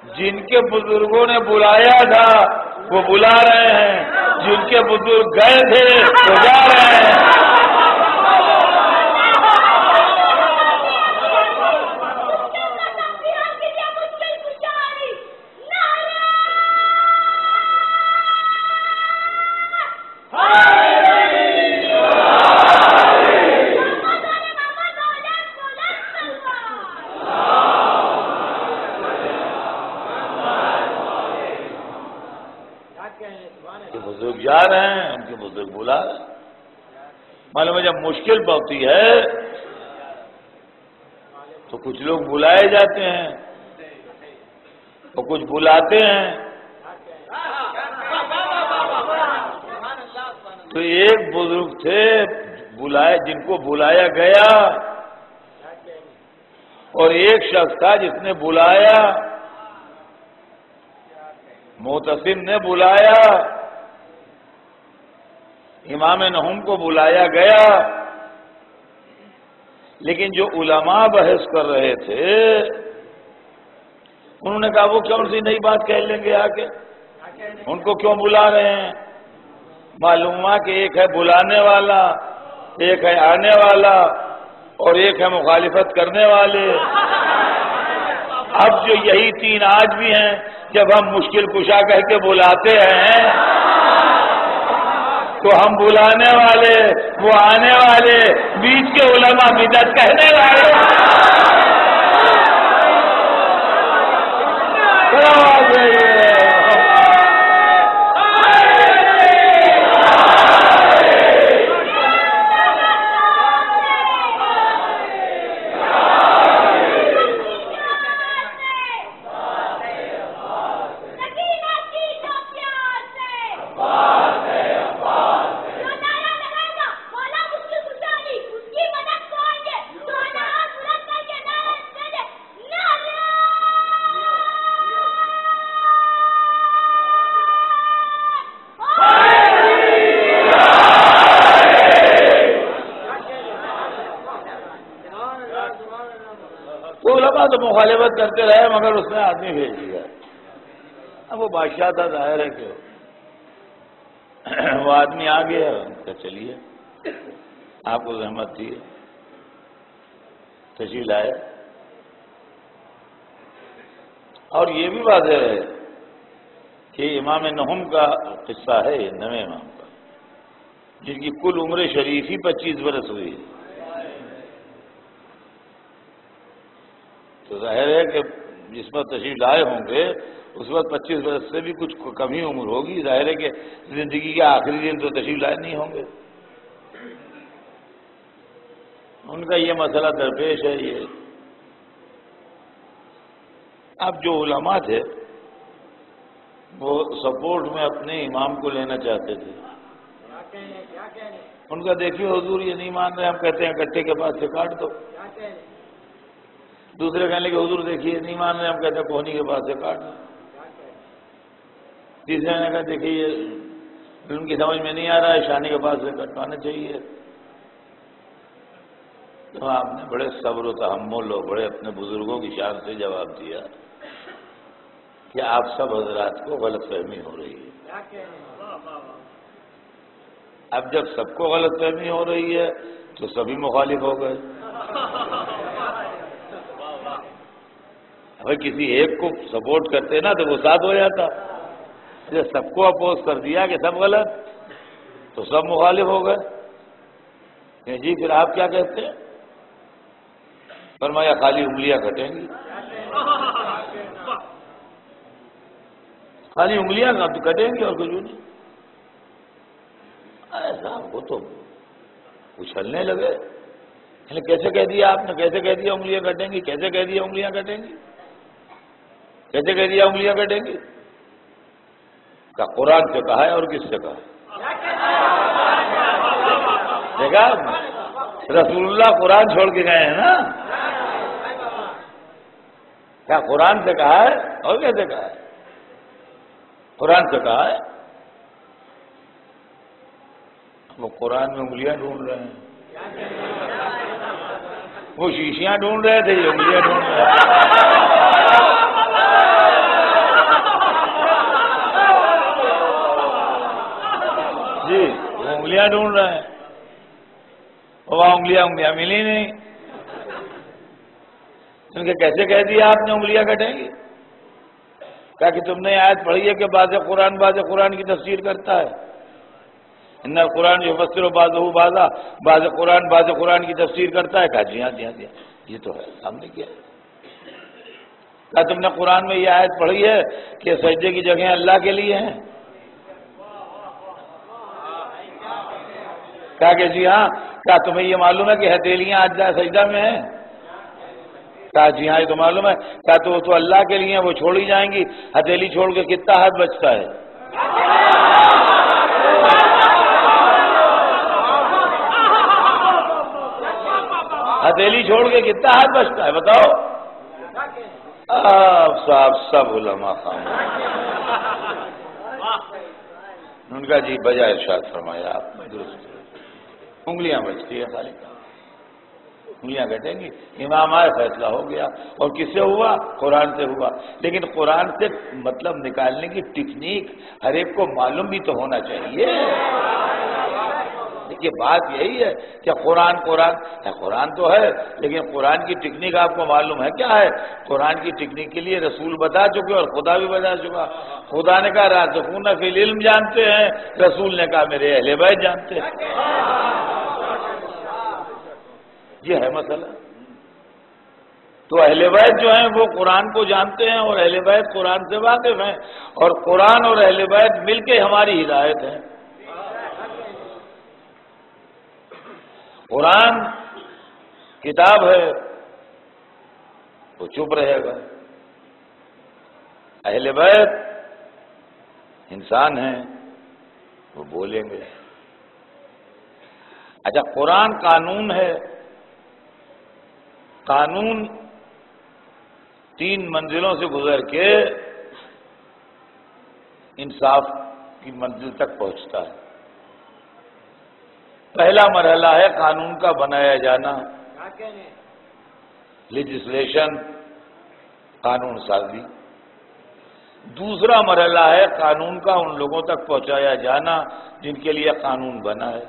جن کے بزرگوں نے بلایا تھا وہ بلا رہے ہیں، جن کے بزرگ گئے تھے وہ جا رہے ہیں۔ بزرگ جا رہے ہیں، ان کے بزرگ بلا رہے ہیں۔ معلوم ہے جب مشکل پڑتی ہے تو کچھ لوگ بلائے جاتے ہیں اور کچھ بلاتے ہیں۔ تو ایک بزرگ تھے بلائے، جن کو بلایا گیا، اور ایک شخص تھا جس نے بلایا، معتصم نے بلایا، امام نہوم کو بلایا گیا، لیکن جو علماء بحث کر رہے تھے انہوں نے کہا وہ کون سی نئی بات کہہ لیں گے آ کے، ان کو کیوں بلا رہے ہیں؟ معلوم ہوا کہ ایک ہے بلانے والا، ایک ہے آنے والا، اور ایک ہے مخالفت کرنے والے۔ اب جو یہی تین آج بھی ہیں، جب ہم مشکل کشا کہہ کے بلاتے ہیں تو ہم بلانے والے، وہ آنے والے، بیچ کے علماء بدعت کہنے والے۔ تو مخالفت کرتے رہے مگر اس نے آدمی بھیج دیا۔ اب وہ بادشاہ تھا، ظاہر ہے کہ وہ آدمی آ گیا، کہ چلیے آپ کو زحمت تھی، تشریف لائے۔ اور یہ بھی واضح ہے کہ امام نہوم کا قصہ ہے، یہ نویں امام کا، جن کی کل عمر شریف ہی 25 برس ہوئی ہے۔ تو ظاہر ہے کہ جس وقت تشریف لائے ہوں گے اس وقت 25 برس سے بھی کچھ کم ہی عمر ہوگی۔ ظاہر ہے کہ زندگی کے آخری دن تو تشریف لائے نہیں ہوں گے۔ ان کا یہ مسئلہ درپیش ہے۔ یہ اب جو علماء تھے وہ سپورٹ میں اپنے امام کو لینا چاہتے تھے۔ ان کا دیکھیے حضور یہ نہیں مان رہے، ہم کہتے ہیں گٹھے کے پاس سے کاٹ دو۔ دوسرے کہنے لگے حضور دیکھیے نہیں مان رہے، ہم کہتے ہیں کوہنی کے پاس سے کاٹ دو۔ تیسرے نے کہا دیکھیے یہ ان کی سمجھ میں نہیں آ رہا ہے، شانی کے پاس سے کٹوانا چاہیے۔ تو آپ نے بڑے صبر و تحمل اور بڑے اپنے بزرگوں کی شان سے جواب دیا کہ آپ سب حضرات کو غلط فہمی ہو رہی ہے۔ اب جب سب کو غلط فہمی ہو رہی ہے تو سبھی مخالف ہو گئے۔ اگر کسی ایک کو سپورٹ کرتے نا تو وہ ساتھ ہو جاتا، جب سب کو اپوز کر دیا کہ سب غلط تو سب مخالف ہو گئے۔ کہ جی پھر آپ کیا کہتے ہیں؟ فرمایا خالی انگلیاں کٹیں گی۔ خالی انگلیاں کٹیں گی اور کچھ نہیں۔ ایسا وہ تو اچھلنے لگے، کیسے کہہ دیا آپ نے؟ کیسے کہہ دیا انگلیاں کٹیں گی؟ کیسے کہہ دیا انگلیاں کٹیں گی؟ کیسے کہہ دیا انگلیاں کٹیں گی؟ کہ قرآن سے کہا ہے اور کس سے کہا ہے؟ دیکھا رسول اللہ قرآن چھوڑ کے گئے ہیں نا، کیا قرآن سے کہا ہے اور کیسے کہا ہے؟ قرآن سے کہا ہے۔ وہ قرآن میں انگلیاں ڈھونڈ رہے ہیں، وہ شیشیاں ڈھونڈ رہے تھے، یہ انگلیاں ڈھونڈ رہے ہیں۔ ڈھونڈ رہے ہیں، وہاں انگلیاں ملی نہیں. ان کے کیسے کہہ دیا آپ نے انگلیاں کٹیں گی؟ کہا کہ تم نے آیت پڑھی ہے کہ بعض قرآن کی تفسیر کرتا ہے. ان القرآن یفسر بعضہ بعض قرآن کی تفسیر کرتا ہے. کہا جی ہاں یہ تو ہے سامنے کیا. کہا تم نے قرآن میں یہ آیت پڑھی ہے کہ سجدے کی جگہیں اللہ کے لیے ہیں؟ کہا کہ جی ہاں. کہا تمہیں یہ معلوم ہے کہ ہتھیلیاں آج سجدہ میں ہیں؟ کہا جی ہاں یہ تو معلوم ہے. کہا تو اللہ کے لیے وہ چھوڑی جائیں گی. ہتھیلی چھوڑ کے کتنا ہاتھ بچتا ہے؟ ہتھیلی چھوڑ کے کتنا ہاتھ بچتا ہے بتاؤ؟ صاحب سب علماء خان ان کا جی بجائے ارشاد فرمایا آپ نے درست. انگلیاں بچتی ہے خالی، انگلیاں کٹیں گی. امام آئے فیصلہ ہو گیا. اور کس سے ہوا؟ قرآن سے ہوا. لیکن قرآن سے مطلب نکالنے کی ٹیکنیک ہر ایک کو معلوم بھی تو ہونا چاہیے. دیکھیے بات یہی ہے کہ قرآن تو ہے، لیکن قرآن کی ٹیکنیک آپ کو معلوم ہے کیا ہے؟ قرآن کی ٹیکنیک کے لیے رسول بتا چکے اور خدا بھی بتا چکا. خدا نے کہا راسخون فی العلم جانتے ہیں، رسول نے کہا میرے اہل بیت جانتے ہیں. یہ ہے مسئلہ. تو اہل بیت جو ہیں وہ قرآن کو جانتے ہیں اور اہل بیت قرآن سے واقف ہیں، اور قرآن اور اہل بیت مل کے ہماری ہدایت ہے. قرآن کتاب ہے وہ چپ رہے گا، اہل بیت انسان ہیں وہ بولیں گے. اچھا قرآن قانون ہے. قانون 3 منزلوں سے گزر کے انصاف کی منزل تک پہنچتا ہے. پہلا مرحلہ ہے قانون کا بنایا جانا، لیجسلیشن، قانون سازی. دوسرا مرحلہ ہے قانون کا ان لوگوں تک پہنچایا جانا جن کے لیے قانون بنا ہے.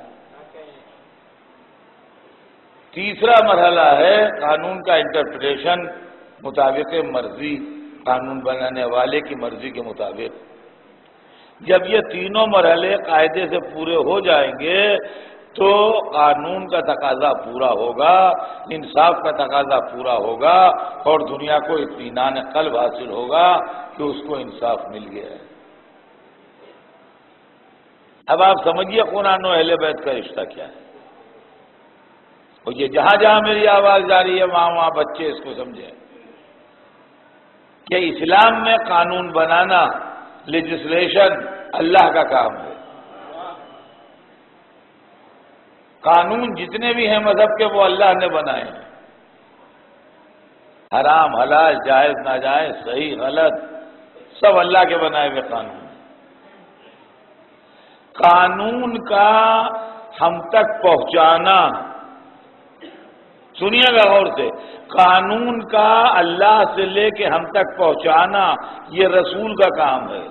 تیسرا مرحلہ ہے قانون کا انٹرپریٹیشن مطابق مرضی، قانون بنانے والے کی مرضی کے مطابق. جب یہ تینوں مرحلے قاعدے سے پورے ہو جائیں گے تو قانون کا تقاضا پورا ہوگا، انصاف کا تقاضا پورا ہوگا، اور دنیا کو اطمینان قلب حاصل ہوگا کہ اس کو انصاف مل گیا ہے. اب آپ سمجھیے قرآن و اہل بیت کا رشتہ کیا ہے. اور یہ جہاں جہاں میری آواز جا رہی ہے وہاں بچے اس کو سمجھیں کہ اسلام میں قانون بنانا، لیجسلیشن اللہ کا کام ہے. قانون جتنے بھی ہیں مذہب کے وہ اللہ نے بنائے ہیں. حرام حلال جائز ناجائز صحیح غلط سب اللہ کے بنائے ہوئے قانون. قانون کا ہم تک پہنچانا، سنیے گا غور سے، قانون کا اللہ سے لے کے ہم تک پہنچانا یہ رسول کا کام ہے.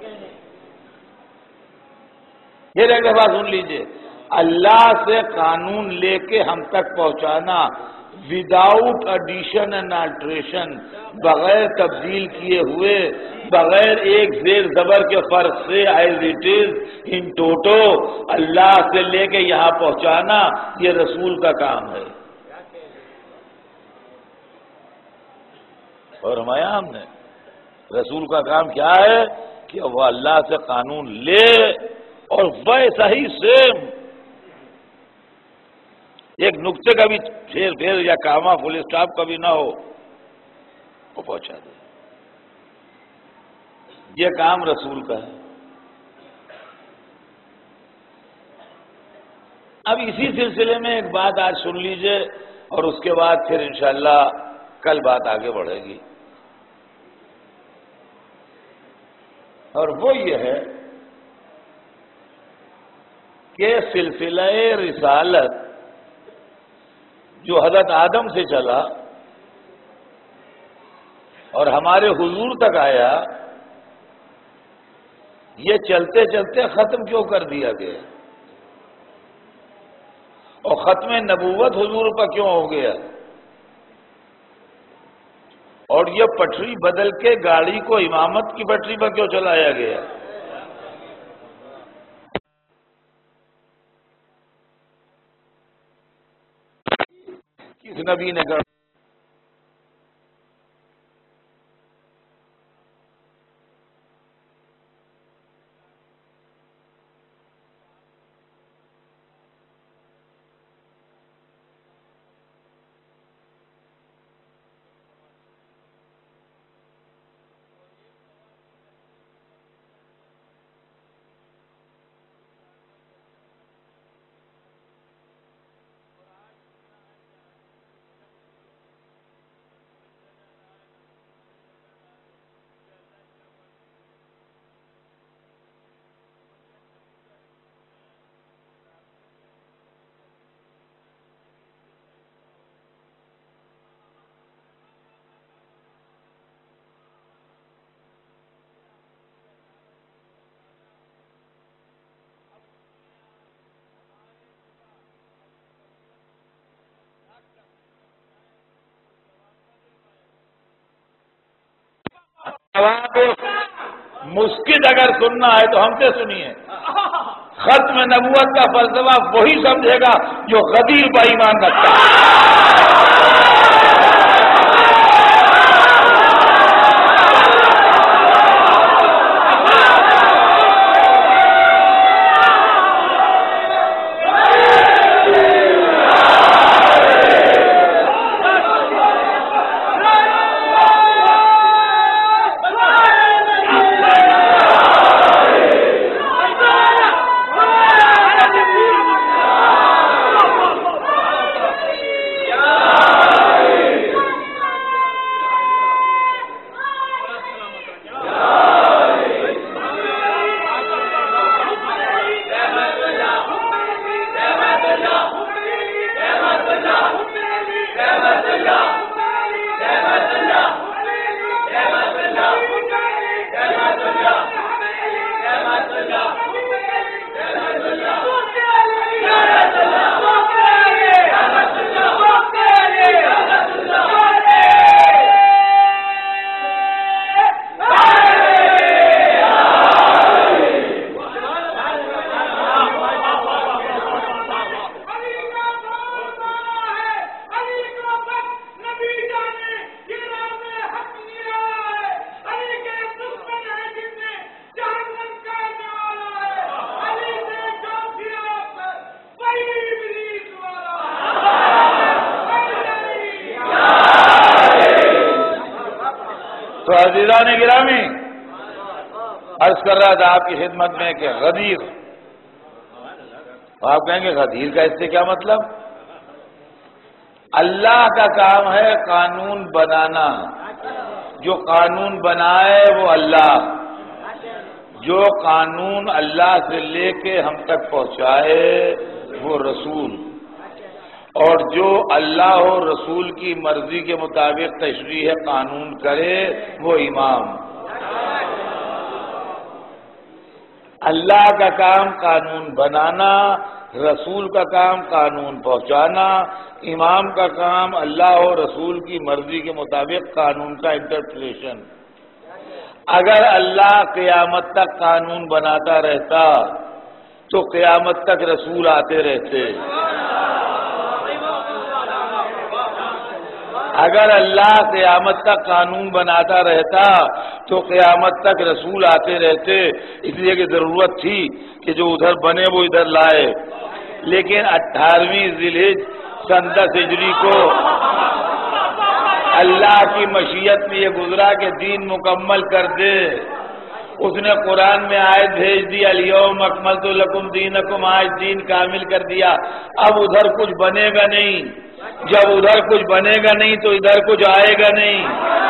یہ ایک دفعہ سن لیجئے، اللہ سے قانون لے کے ہم تک پہنچانا وداؤٹ ایڈیشن اینڈ الٹریشن، بغیر تبدیل کیے ہوئے، بغیر ایک زیر زبر کے فرق سے ایز اٹ از ان ٹوٹو اللہ سے لے کے یہاں پہنچانا یہ رسول کا کام ہے. اور ہم نے رسول کا کام کیا ہے کہ وہ اللہ سے قانون لے اور ویسا ہی سیم ایک نقطے کا بھی پھیر یا کاما فل اسٹاپ کا بھی نہ ہو وہ پہنچا دے. یہ کام رسول کا ہے. اب اسی سلسلے میں ایک بات آج سن لیجئے اور اس کے بعد پھر انشاءاللہ کل بات آگے بڑھے گی. اور وہ یہ ہے کہ سلسلہ رسالت جو حضرت آدم سے چلا اور ہمارے حضور تک آیا، یہ چلتے چلتے ختم کیوں کر دیا گیا؟ اور ختم نبوت حضور کا کیوں ہو گیا؟ اور یہ پٹری بدل کے گاڑی کو امامت کی پٹری پر کیوں چلایا گیا؟ کس نبی نے کہا؟ مسکت اگر سننا ہے تو ہم سے سنیے. ختم نبوت کا فلسفہ وہی سمجھے گا جو غدیر بے ایمان رکھتا ہے. تو عزیزان گرامی، عرض کر رہا تھا آپ کی خدمت میں کہ غدیر، آپ کہیں گے غدیر کا اس سے کیا مطلب؟ اللہ کا کام ہے قانون بنانا. جو قانون بنائے وہ اللہ، جو قانون اللہ سے لے کے ہم تک پہنچائے وہ رسول، اور جو اللہ و رسول کی مرضی کے مطابق تشریح قانون کرے وہ امام. اللہ کا کام قانون بنانا، رسول کا کام قانون پہنچانا، امام کا کام اللہ و رسول کی مرضی کے مطابق قانون کا انٹرپریشن. اگر اللہ قیامت تک قانون بناتا رہتا تو قیامت تک رسول آتے رہتے. اگر اللہ قیامت تک قانون بناتا رہتا تو قیامت تک رسول آتے رہتے. اس لیے کہ ضرورت تھی کہ جو ادھر بنے وہ ادھر لائے. لیکن 18ویں ذی الحجہ سن 10 ہجری کو اللہ کی مشیت میں یہ گزرا کہ دین مکمل کر دے. اس نے قرآن میں آیت بھیج دی الیوم اکملت لکم دینکم، آج دین کامل کر دیا. اب ادھر کچھ بنے گا نہیں. جب ادھر کچھ بنے گا نہیں تو ادھر کچھ آئے گا نہیں.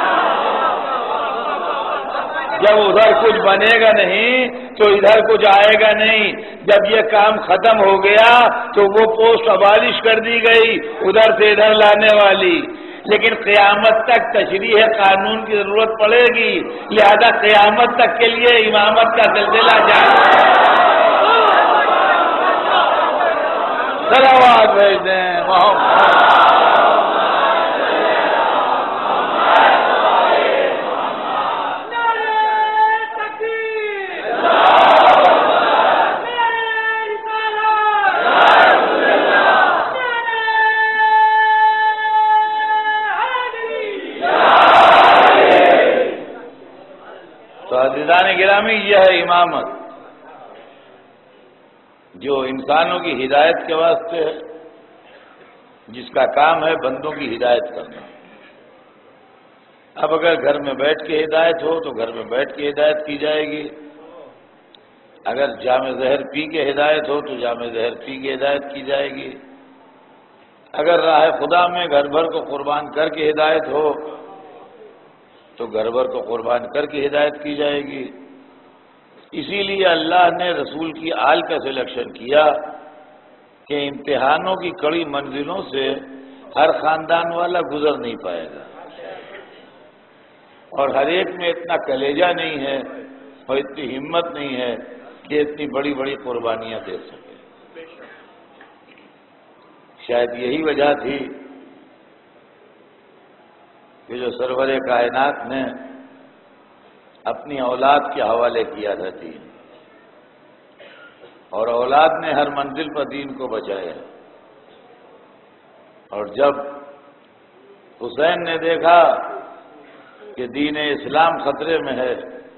جب ادھر کچھ بنے گا نہیں تو ادھر کچھ آئے گا نہیں. جب یہ کام ختم ہو گیا تو وہ پوسٹ ابالش کر دی گئی ادھر سے ادھر لانے والی. لیکن قیامت تک تشریح قانون کی ضرورت پڑے گی، لہذا قیامت تک کے لیے امامت کا سلسلہ جاری. صلوات بھیج دیں محمد. تو عزیزان گرامی، یہ ہے امامت، جو انسانوں کی ہدایت کے واسطے ہے، جس کا کام ہے بندوں کی ہدایت کرنا. اب اگر گھر میں بیٹھ کے ہدایت ہو تو گھر میں بیٹھ کے ہدایت کی جائے گی، اگر جام زہر پی کے ہدایت ہو تو جام زہر پی کے ہدایت کی جائے گی، اگر راہ خدا میں گھر بھر کو قربان کر کے ہدایت ہو تو گھر بھر کو قربان کر کے ہدایت کی جائے گی. اسی لیے اللہ نے رسول کی آل کا سلیکشن کیا کہ امتحانوں کی کڑی منزلوں سے ہر خاندان والا گزر نہیں پائے گا، اور ہر ایک میں اتنا کلیجہ نہیں ہے اور اتنی ہمت نہیں ہے کہ اتنی بڑی بڑی قربانیاں دے سکے. شاید یہی وجہ تھی کہ جو سرور کائنات نے اپنی اولاد کے حوالے کیا تھا دین، اور اولاد نے ہر منزل پر دین کو بچایا. اور جب حسین نے دیکھا کہ دین اسلام خطرے میں ہے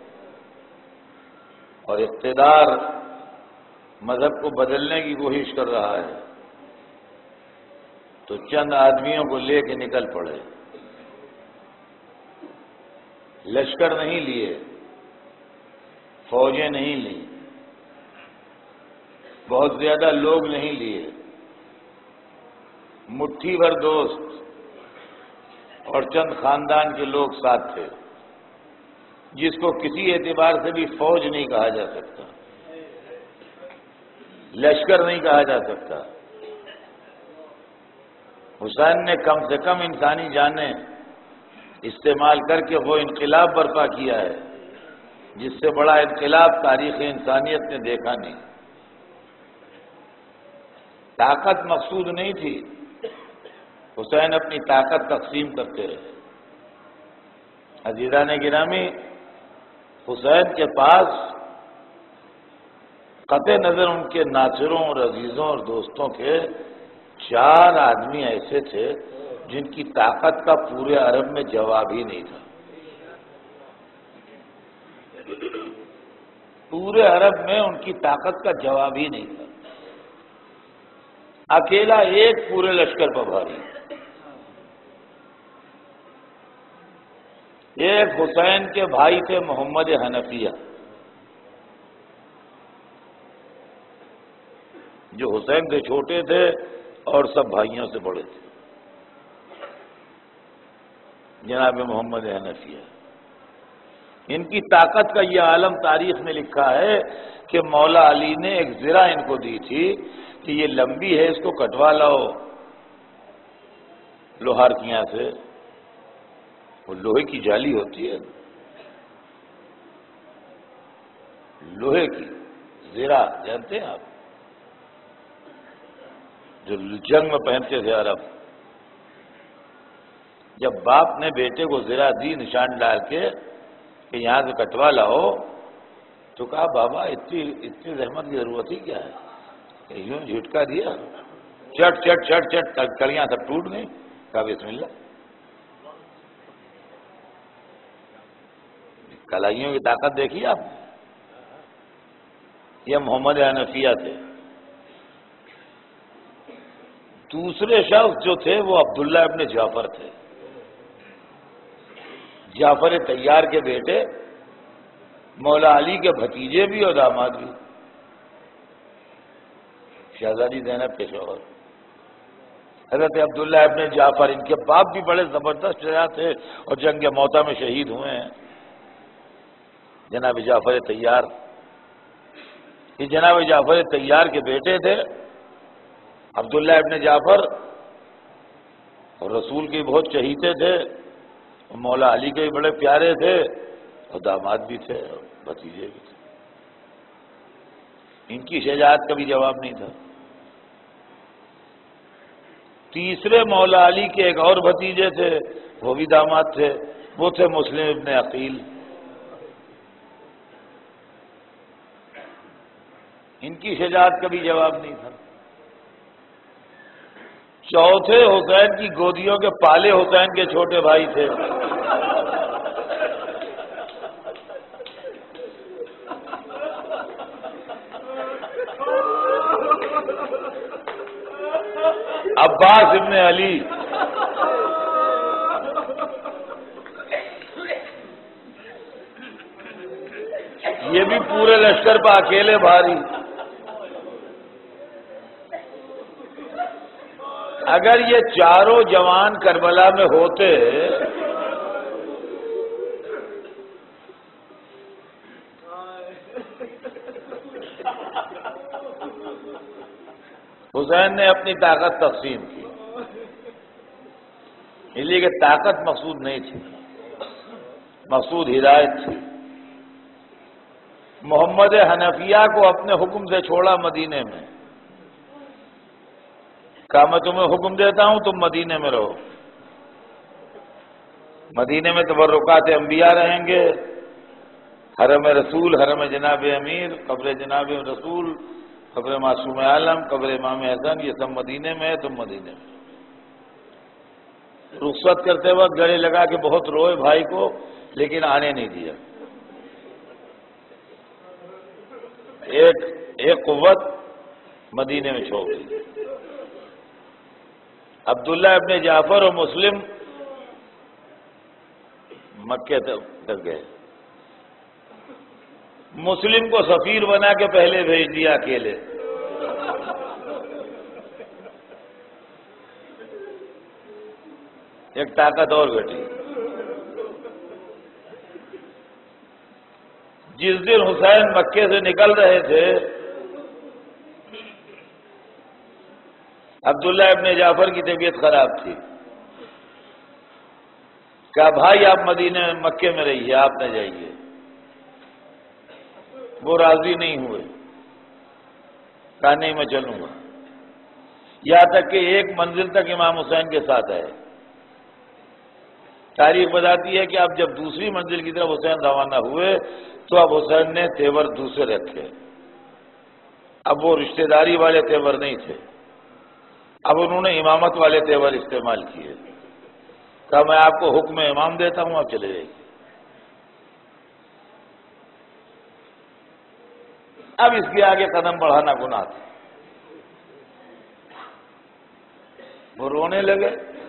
اور اقتدار مذہب کو بدلنے کی کوشش کر رہا ہے، تو چند آدمیوں کو لے کے نکل پڑے. لشکر نہیں لیے، فوجیں نہیں لیں، بہت زیادہ لوگ نہیں لیے، مٹھی بھر دوست اور چند خاندان کے لوگ ساتھ تھے، جس کو کسی اعتبار سے بھی فوج نہیں کہا جا سکتا، لشکر نہیں کہا جا سکتا. حسین نے کم سے کم انسانی جانیں استعمال کر کے وہ انقلاب برپا کیا ہے جس سے بڑا انقلاب تاریخ انسانیت نے دیکھا نہیں. طاقت مقصود نہیں تھی، حسین اپنی طاقت تقسیم کرتے رہے. عزیزان گرامی، حسین کے پاس قطع نظر ان کے ناصروں اور عزیزوں اور دوستوں کے 4 آدمی ایسے تھے جن کی طاقت کا پورے عرب میں جواب ہی نہیں تھا. پورے عرب میں ان کی طاقت کا جواب ہی نہیں تھا. اکیلا ایک پورے لشکر پر بھاری. ایک حسین کے بھائی تھے محمد حنفیہ، جو حسین سے چھوٹے تھے اور سب بھائیوں سے بڑے تھے. جناب محمد حنفیہ، ان کی طاقت کا یہ عالم تاریخ میں لکھا ہے کہ مولا علی نے ایک زرہ ان کو دی تھی کہ یہ لمبی ہے، اس کو کٹوا لاؤ لوہار کی یہاں سے. وہ لوہے کی جالی ہوتی ہے، لوہے کی زرہ جانتے ہیں آپ، جو جنگ میں پہنتے تھے عرب. جب باپ نے بیٹے کو زرہ دی نشان ڈال کے کہ یہاں سے کٹوا لاؤ، تو کہا بابا اتنی زحمت کی ضرورت ہی کیا ہے؟ یوں جھٹکا دیا، چٹ چٹ چٹ چٹ کڑیاں سب ٹوٹ گئیں. کہا بسم اللہ. کلائیوں کی طاقت دیکھی آپ نے؟ یہ محمد حنفیہ تھے. دوسرے شخص جو تھے وہ عبداللہ ابن جعفر تھے، جعفر طیار کے بیٹے، مولا علی کے بھتیجے بھی اور داماد بھی، شہزادی زینب کے شوہر حضرت عبداللہ ابن جعفر. ان کے باپ بھی بڑے زبردست شجاع تھے اور جنگ موتا میں شہید ہوئے ہیں. جناب جعفر طیار، یہ جناب جعفر طیار کے بیٹے تھے عبداللہ ابن جعفر، اور رسول کے بہت چہیتے تھے، اور مولا علی کے بھی بڑے پیارے تھے، اور داماد بھی تھے اور بھتیجے بھی تھے. ان کی شجاعت کا بھی جواب نہیں تھا. تیسرے مولا علی کے ایک اور بھتیجے تھے، وہ بھی داماد تھے، وہ تھے مسلم ابن عقیل۔ ان کی شجاعت کا بھی جواب نہیں تھا۔ چوتھے حسین کی گودیوں کے پالے حسین کے چھوٹے بھائی تھے، عباس ابن علی۔ یہ بھی پورے لشکر پہ اکیلے بھاری۔ اگر یہ چاروں جوان کربلا میں ہوتے حسین نے اپنی طاقت تقسیم کی، اس لیے کہ طاقت مقصود نہیں تھی، مقصود ہدایت تھی۔ محمد حنفیہ کو اپنے حکم سے چھوڑا مدینے میں، کہا میں تمہیں حکم دیتا ہوں تم مدینے میں رہو، مدینے میں تبرکات انبیاء رہیں گے، حرم رسول، حرم جناب امیر، قبر جناب رسول، قبر معصوم عالم، قبر امام حسن، یہ سب مدینے میں ہے، تم مدینے میں۔ رخصت کرتے وقت گلے لگا کے بہت روئے بھائی کو، لیکن آنے نہیں دیا۔ ایک قوت مدینے میں چھوڑ دی۔ عبداللہ ابن جعفر اور مسلم مکے تک گئے، مسلم کو سفیر بنا کے پہلے بھیج دیا اکیلے۔ ایک طاقت اور گھٹی۔ جس دن حسین مکے سے نکل رہے تھے، عبداللہ ابن جعفر کی طبیعت خراب تھی، کہا بھائی آپ مدینے مکے میں رہیے، آپ نہ جائیے۔ وہ راضی نہیں ہوئے، کہا نہیں میں چلوں گا، یہاں تک کہ ایک منزل تک امام حسین کے ساتھ آئے۔ تاریخ بتاتی ہے کہ اب جب دوسری منزل کی طرف حسین روانہ ہوئے تو اب حسین نے تیور دوسرے رکھے، اب وہ رشتہ داری والے تیور نہیں تھے، اب انہوں نے امامت والے تیور استعمال کیے۔ کہا میں آپ کو حکم امام دیتا ہوں، آپ چلے جائیے۔ اب اس کے آگے قدم بڑھانا گناہ تھا۔ وہ رونے لگے،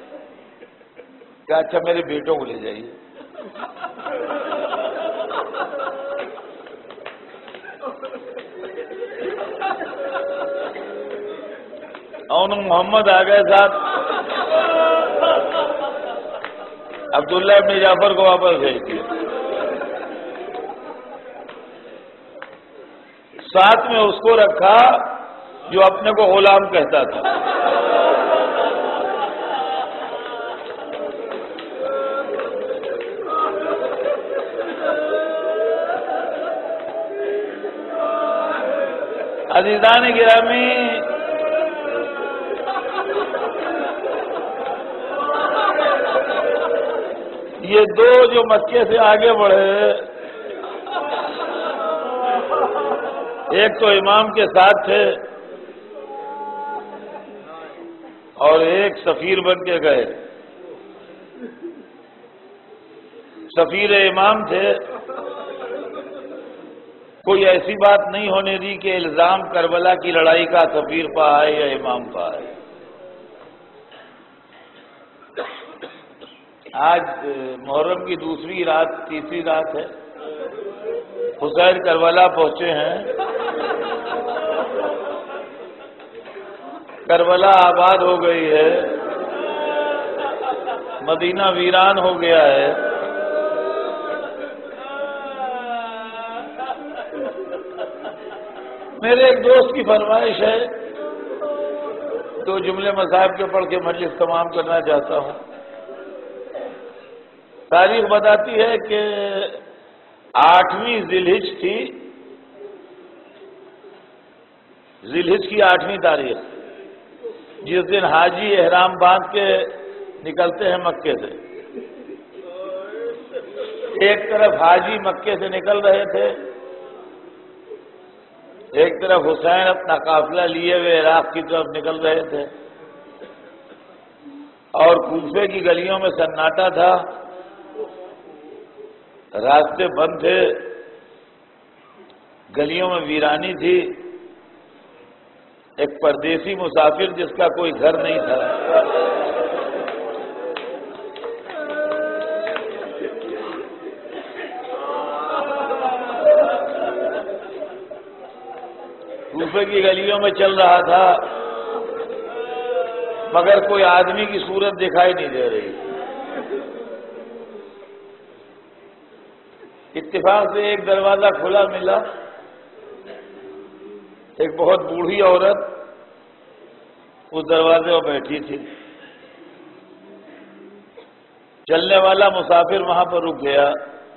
کہ اچھا میرے بیٹوں کو لے جائیے۔ اور محمد آ گئے ساتھ، عبداللہ ابن جعفر کو واپس بھیج دیا، ساتھ میں اس کو رکھا جو اپنے کو غلام کہتا تھا۔ عزیزان گرامی، یہ دو جو مکے سے آگے بڑھے، ایک تو امام کے ساتھ تھے اور ایک سفیر بن کے گئے۔ سفیر امام تھے، کوئی ایسی بات نہیں ہونے دی کہ الزام کربلا کی لڑائی کا سفیر پہ آئے یا امام پہ آئے۔ آج محرم کی دوسری رات، تیسری رات ہے، حسین کربلا پہنچے ہیں، کربلا آباد ہو گئی ہے، مدینہ ویران ہو گیا ہے۔ میرے ایک دوست کی فرمائش ہے، دو جملے مذاہب کے پڑھ کے مجلس تمام کرنا چاہتا ہوں۔ تاریخ بتاتی ہے کہ 8ویں ذی الحجہ تھی، ذی الحجہ کی 8ویں تاریخ، جس دن حاجی احرام باندھ کے نکلتے ہیں مکے سے، ایک طرف حاجی مکے سے نکل رہے تھے، ایک طرف حسین اپنا قافلہ لیے ہوئے عراق کی طرف نکل رہے تھے، اور کوفے کی گلیوں میں سناٹا تھا، راستے بند تھے، گلیوں میں ویرانی تھی، ایک پردیسی مسافر جس کا کوئی گھر نہیں تھا، کوفے کی گلیوں میں چل رہا تھا، مگر کوئی آدمی کی صورت دکھائی نہیں دے رہی۔ اتفاق سے ایک دروازہ کھلا ملا، ایک بہت بوڑھی عورت اس دروازے پر بیٹھی تھی، چلنے والا مسافر وہاں پر رک گیا،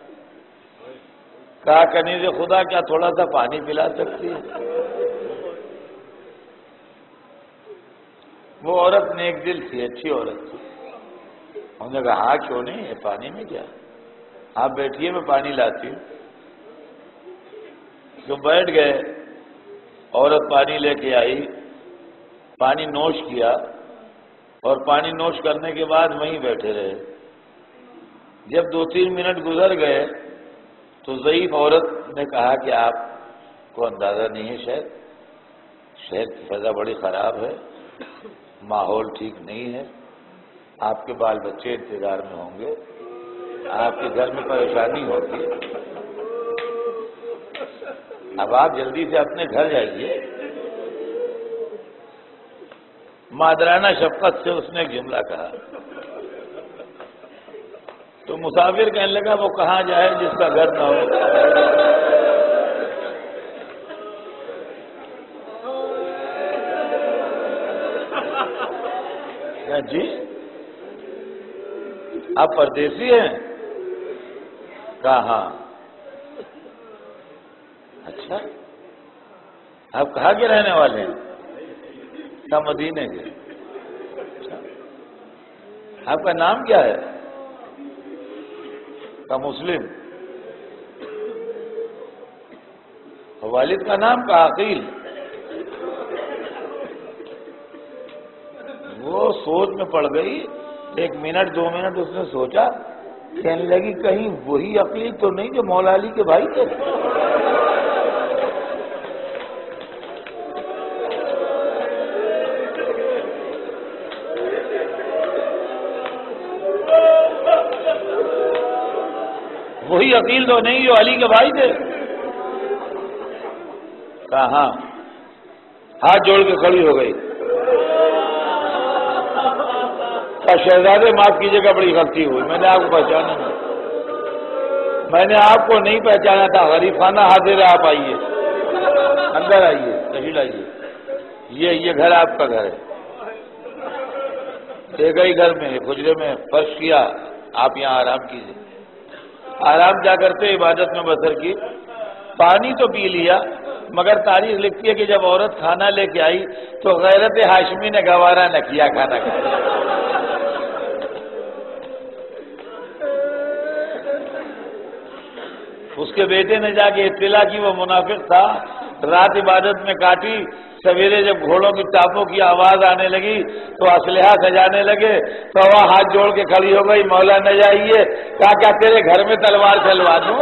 کہا کنیز خدا کیا تھوڑا سا پانی پلا سکتی ہے؟ وہ عورت نیک دل تھی، اچھی عورت تھی، انہوں نے کہا ہاں کیوں نہیں ہے، پانی میں کیا، آپ بیٹھیے میں پانی لاتی ہوں۔ تو بیٹھ گئے، عورت پانی لے کے آئی، پانی نوش کیا، اور پانی نوش کرنے کے بعد وہیں بیٹھے رہے۔ جب 2-3 منٹ گزر گئے تو ضعیف عورت نے کہا کہ آپ کو اندازہ نہیں ہے، شہر کی فضا بڑی خراب ہے، ماحول ٹھیک نہیں ہے، آپ کے بال بچے انتظار میں ہوں گے، آپ کے گھر میں پریشانی ہوگی، اب آپ جلدی سے اپنے گھر جائیے۔ مادرانہ شفقت سے اس نے ایک جملہ کہا، تو مسافر کہنے لگا وہ کہاں جائے جس کا گھر نہ ہو؟ جی آپ پردیسی ہیں؟ کہا ہاں۔ اچھا آپ کہاں کے رہنے والے ہیں؟ کہا مدینے کے۔ اچھا آپ کا نام کیا ہے؟ کہا مسلم۔ والد کا نام کہا عقیل۔ وہ سوچ میں پڑ گئی، 1 منٹ 2 منٹ اس نے سوچا، کہنے لگی کہیں وہی عقیل تو نہیں جو مولا علی کے بھائی تھے؟ وہی عقیل تو نہیں جو علی کے بھائی تھے؟ کہا ہاں۔ ہاتھ جوڑ کے کھڑی ہو گئی، شہزادے معاف کیجیے گا بڑی غلطی ہوئی، میں نے آپ کو پہچانا نہیں، میں نے آپ کو نہیں پہچانا تھا، غریب خانہ حاضر ہے، آپ آئیے، اندر آئیے، تشریف لائیے، یہ گھر آپ کا گھر ہے، ایک ہی گھر میں حجرے میں فرش کیا، آپ یہاں آرام کیجیے۔ آرام کیا کرتے، عبادت میں بسر کی، پانی تو پی لیا، مگر تاریخ لکھتی ہے کہ جب عورت کھانا لے کے آئی تو غیرت ہاشمی نے گوارا نہ کیا کھانا کھایا۔ اس کے بیٹے نے جا کے اطلاع کی وہ منافق تھا، رات عبادت میں کاٹی، سویرے جب گھوڑوں کی ٹاپوں کی آواز آنے لگی تو اسلحہ سجانے لگے تو وہ ہاتھ جوڑ کے کھڑی ہو گئی، مولا نہ جائیے، کہا کیا تیرے گھر میں تلوار چلوا دوں؟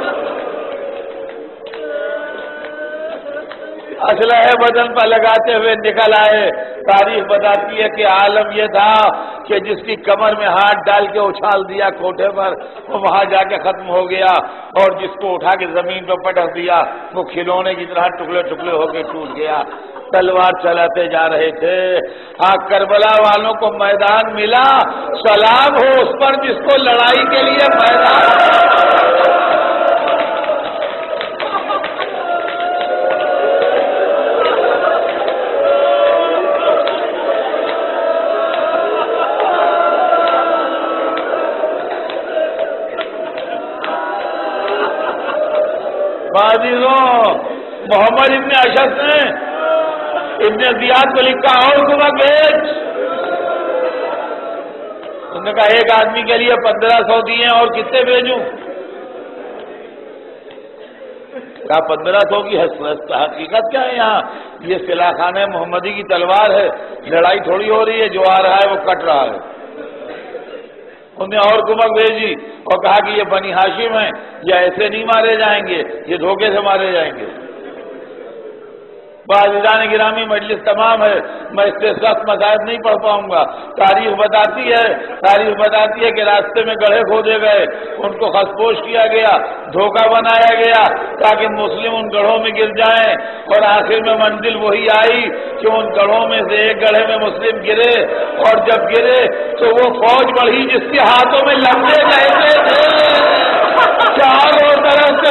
اسلحے بدن پر لگاتے ہوئے نکل آئے۔ تاریخ بتاتی ہے کہ عالم یہ تھا کہ جس کی کمر میں ہاتھ ڈال کے اچھال دیا کوٹھے پر، وہ وہاں جا کے ختم ہو گیا، اور جس کو اٹھا کے زمین پہ پٹک دیا وہ کھلونے کی طرح ٹکڑے ٹکڑے ہو کے ٹوٹ گیا۔ تلوار چلاتے جا رہے تھے، ہاں کربلا والوں کو میدان ملا، سلام ہو اس پر جس کو لڑائی کے لیے میدان۔ عزیزوں، محمد ابن اشعث نے ابن زیاد کو لکھا اور کمک بھیج. انہوں نے کہا ایک آدمی کے لیے 1500 دیے اور کتنے بھیجوں؟ کہا 1500 کی حقیقت کیا ہے یہاں؟ یہ سلاح خانہ محمدی کی تلوار ہے، لڑائی تھوڑی ہو رہی ہے، جو آ رہا ہے وہ کٹ رہا ہے. انہوں نے اور کمک بھیجی اور کہا کہ یہ بنی ہاشم ہیں، یہ ایسے نہیں مارے جائیں گے، یہ دھوکے سے مارے جائیں گے. عزیزان گرامی، مجلس تمام ہے، میں اس سے سخت مذاہب نہیں پڑھ پاؤں گا. تاریخ بتاتی ہے کہ راستے میں گڑھے کھودے گئے، ان کو خسپوش کیا گیا، دھوکہ بنایا گیا تاکہ مسلم ان گڑھوں میں گر جائیں، اور آخر میں منزل وہی آئی کہ ان گڑھوں میں سے ایک گڑھے میں مسلم گرے، اور جب گرے تو وہ فوج بڑھی جس کے ہاتھوں میں لمبے رہتے تھے، چاروں طرف سے